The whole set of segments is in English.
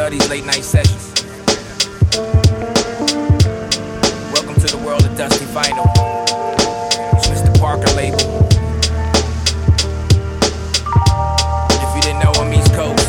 love these late night sessions. Welcome to the world of Dusty Vinyl. It's Mr. Parker label. If you didn't know, I'm East Coast.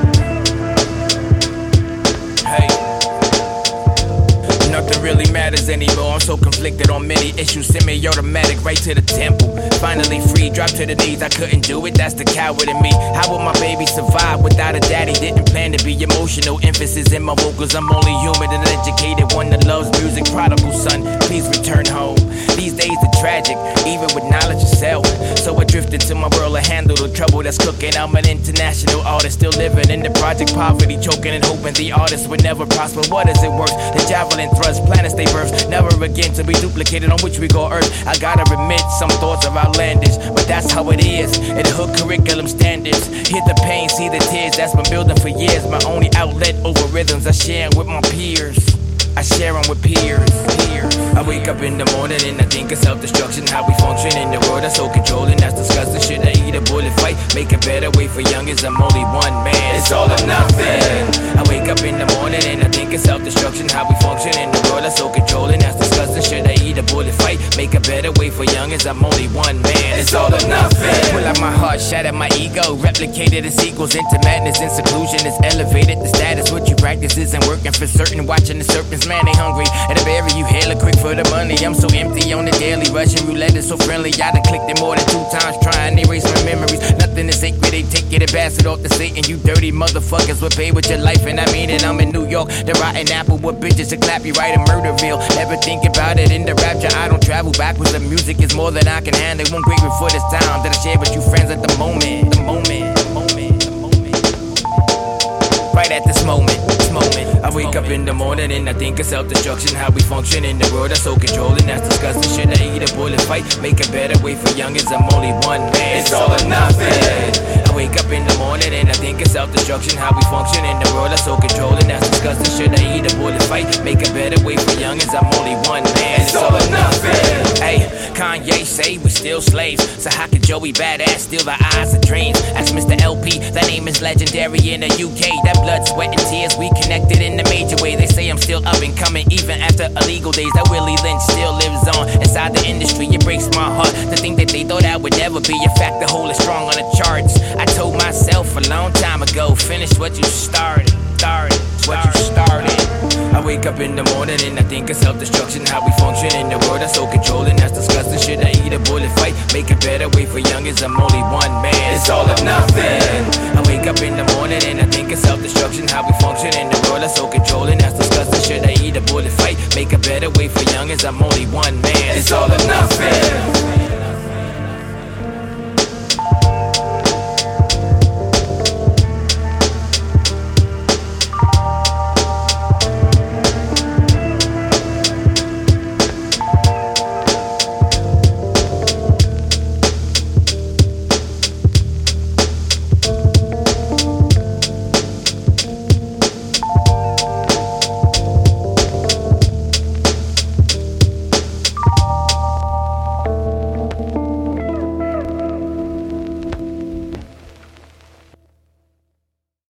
Hey. Nothing really matters anymore. I'm so conflicted on many issues. Semi-automatic right to the temple. Finally free, drop to the knees. I couldn't do it, that's the coward in me. How would my baby survive without a daddy? Didn't plan to be emotional. Emphasis in my vocals. I'm only human and educated. One that loves music. Prodigal son, please return home. These days are tragic, even with knowledge of self. So I drift into my world to handle the trouble that's cooking. I'm an international artist, still living in the project poverty, choking and hoping the artist would never prosper. What is it worth? The javelin thrust, planets they birth, never again to be duplicated on which we call Earth. I gotta admit, some thoughts are outlandish, but that's how it is. In the hood curriculum standards, hear the pain, see the tears that's been building for years. My only outlet over rhythms I share with my peers. I share them with peers. I wake up in the morning and I think of self-destruction. How we function in the world that's so controlling. That's disgusting. Should I eat a bullet fight? Make a better way for youngins. I'm only one man. It's all or nothing. I wake up in the morning and I think of self-destruction. How we function in the world that's so controlling. That's disgusting. Should I eat a bullet fight? Make a better way for youngins. I'm only one man. It's all or nothing. Pull out my heart, shatter my ego. Replicated in sequels into madness and seclusion. It's elevated the status. What you practice isn't working for certain. Watching the serpents, man, they hungry. And I bury you hella quick for the money. I'm so empty on the daily. Russian roulette is so friendly. I done clicked it more than 2 times. Trying to erase my memories. Nothing is sacred. They take it and pass it off to Satan. You dirty motherfuckers will pay with your life. And I mean it. I'm in New York. The rotten apple with bitches to clap you right in Murderville. Never think about it in the rapture. I don't travel backwards. The music is more than I can handle. One great for this time that I share with you friends at the moment. Right at this moment. I wake up in the morning and I think of self-destruction. How we function in the world that's so controlling. That's disgusting. Should I eat a bullet fight? Make a better way for youngins. I'm only one man. It's all or nothing. I wake up in the morning and I think of self-destruction. How we function in the world that's so controlling. That's disgusting. Should I eat a bullet fight? Make a better way for youngins. I'm only one man. It's all or nothing. Hey, Kanye say we still slaves. So how could Joey Badass steal the eyes of dreams? Ask Mr. LP, that name is legendary in the UK. That blood, sweat, and tears, we connected in a major way. They say I'm still up and coming even after illegal days. That Willie Lynch still lives on inside the industry. It breaks my heart to think that they thought I would never be a fact. The whole is strong on the charts. I told myself a long time ago, finish what you started. I wake up in the morning and I think of self-destruction. How we function in the world that's so controlling. That's disgusting. Should I eat a bullet fight? Make a better way for youngins. I'm only one man. It's all or nothing.